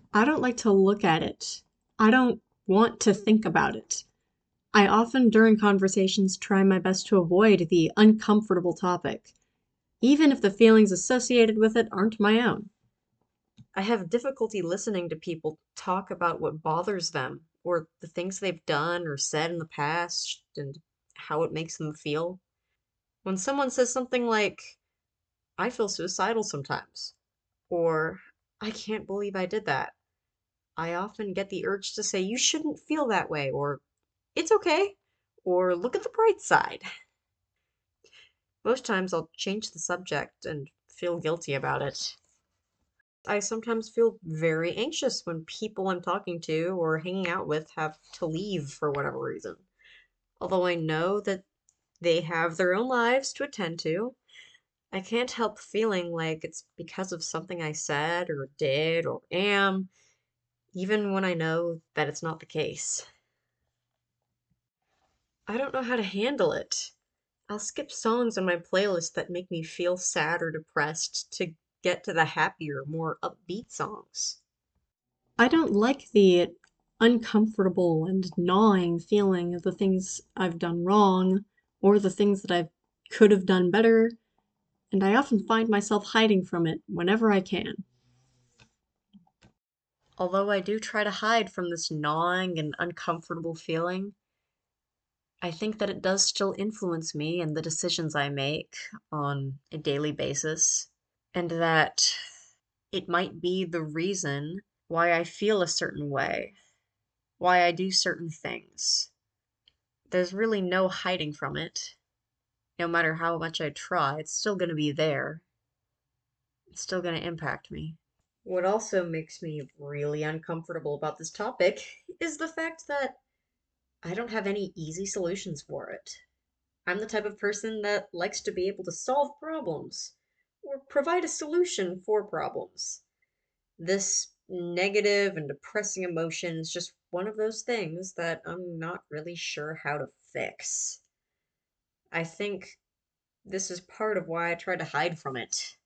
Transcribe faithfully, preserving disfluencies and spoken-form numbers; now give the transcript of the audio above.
I don't like to look at it. I don't want to think about it. I often, during conversations, try my best to avoid the uncomfortable topic, even if the feelings associated with it aren't my own. I have difficulty listening to people talk about what bothers them or the things they've done or said in the past and how it makes them feel. When someone says something like, I feel suicidal sometimes, or I can't believe I did that, I often get the urge to say, you shouldn't feel that way, or it's okay, or look at the bright side. Most times I'll change the subject and feel guilty about it. I sometimes feel very anxious when people I'm talking to or hanging out with have to leave for whatever reason. Although I know that they have their own lives to attend to, I can't help feeling like it's because of something I said or did or am, even when I know that it's not the case. I don't know how to handle it. I'll skip songs on my playlist that make me feel sad or depressed to get to the happier, more upbeat songs. I don't like the uncomfortable and gnawing feeling of the things I've done wrong or the things that I could have done better, and I often find myself hiding from it whenever I can. Although I do try to hide from this gnawing and uncomfortable feeling, I think that it does still influence me and the decisions I make on a daily basis, and that it might be the reason why I feel a certain way, why I do certain things. There's really no hiding from it. No matter how much I try, it's still going to be there. It's still going to impact me. What also makes me really uncomfortable about this topic is the fact that I don't have any easy solutions for it. I'm the type of person that likes to be able to solve problems or provide a solution for problems. This negative and depressing emotion is just one of those things that I'm not really sure how to fix. I think this is part of why I try to hide from it.